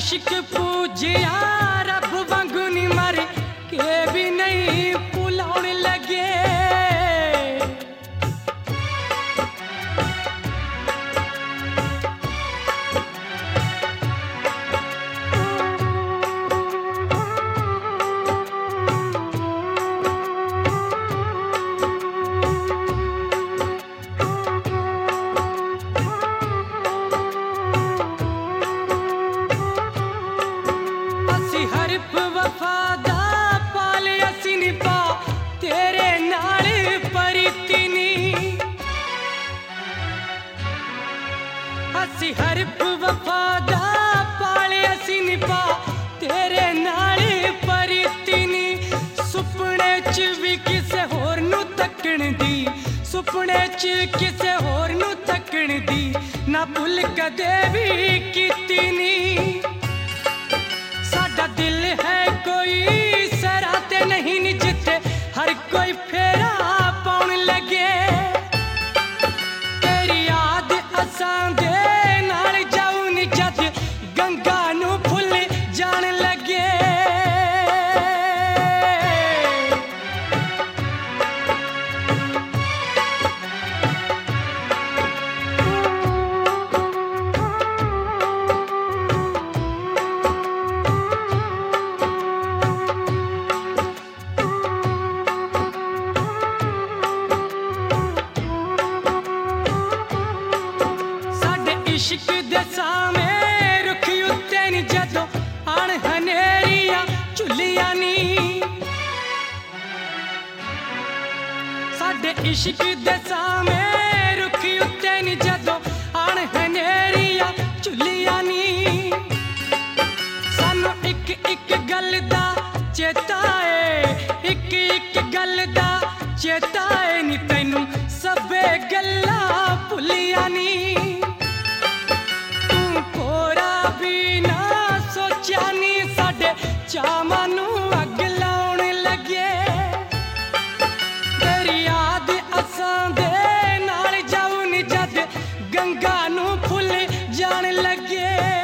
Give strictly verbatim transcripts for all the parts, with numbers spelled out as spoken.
इश्क पूजिया रब वांगू नी मर के भी नहीं भुलाउण लगे। हरफ वफादा पाल असी निभा तेरे नाल परितिनी। असी हरफ वफादा पाल असी निभा तेरे नाल परितिनी। सुपने च भी किसे होर नू तकण दी, सुपने च किसे होर नू तकण दी ना भुल कदे भी कीती नी। साडा दिल है कोई सराते नहीं नी जिथे हर कोई फेरा पाउण लगे। तेरी याद असां दे नाल जाऊं नी जद गंगा नू भुल जान लगे। इश्क दे सामे रुख उत्ते नी जदों आण हनेरियां झुलियां नी। साडे इश्क दे सामे रुख उत्ते नी जदों आण हनेरियां झुलियां नी। सानू इक इक गल दा चेता है, इक इक गल दा चेता है नी तैनू सबे गल्लां भुलियां नी। जानी साडे चावां नू अग लाउण लगे। तेरी याद असां दे नाल जाऊं नी जद गंगा नू भुल जान लगे।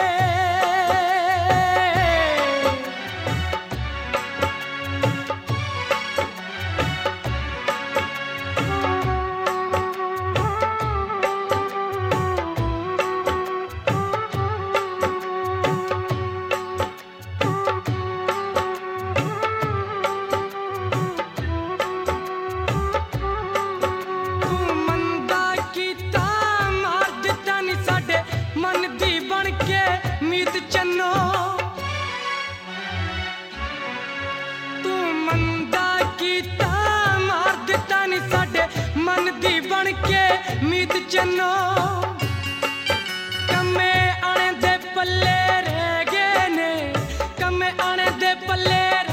तू मंदा कीता मार दिता नी साडे मन दी बन के मीत चन्नो। कम्मे आने दे पल्ले रह गए ने, कम्मे आने दे पल्ले